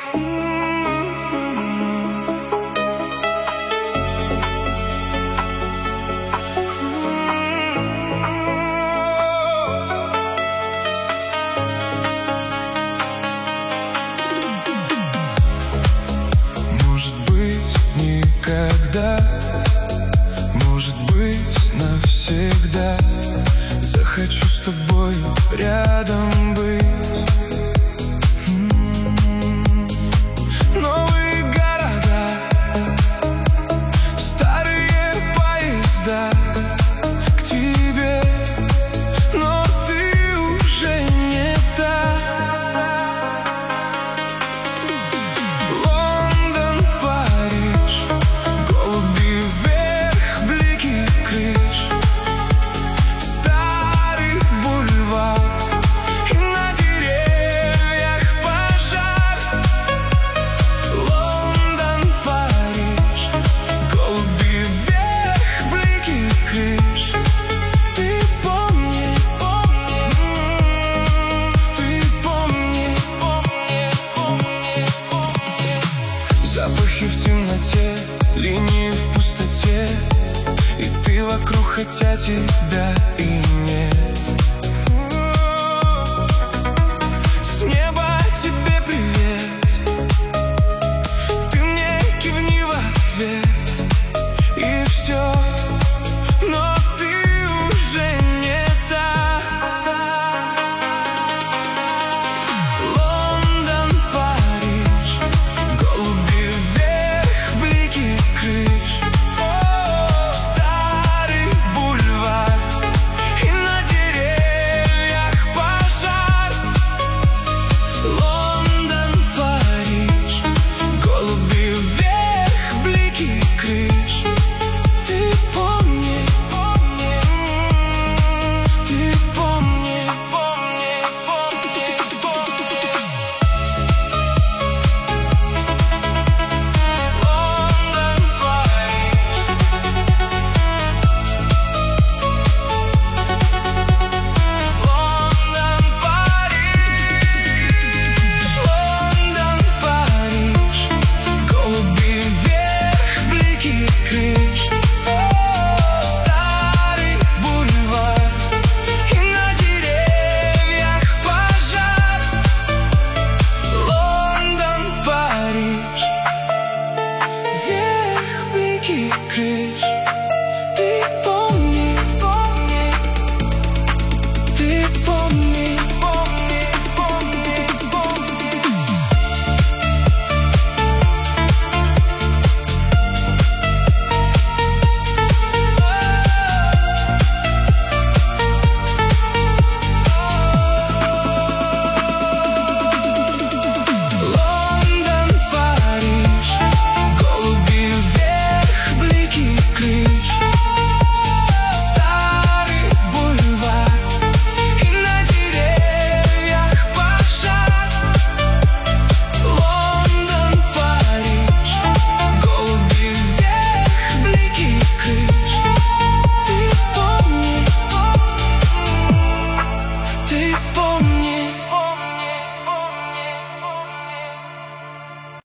Может быть, никогда, может быть, навсегда захочу с тобою рядом быть. Новые города, старые поезда к тебе, но ты уже не та. Лондон, Париж, голуби вверх, блики крыш, старый бульвар, и на деревьях пожар. Лондон, Париж, голуби вверх, блики крыш. Ты помни, ты помни, запахи в темноте, линии в пустоте, и ты вокруг, хотя тебя и нет. С неба тебе привет, ты мне кивни в ответ, и все, но ты уже не та. Лондон, Париж, голуби вверх, блики крыш, старый бульвар, и на деревьях пожар.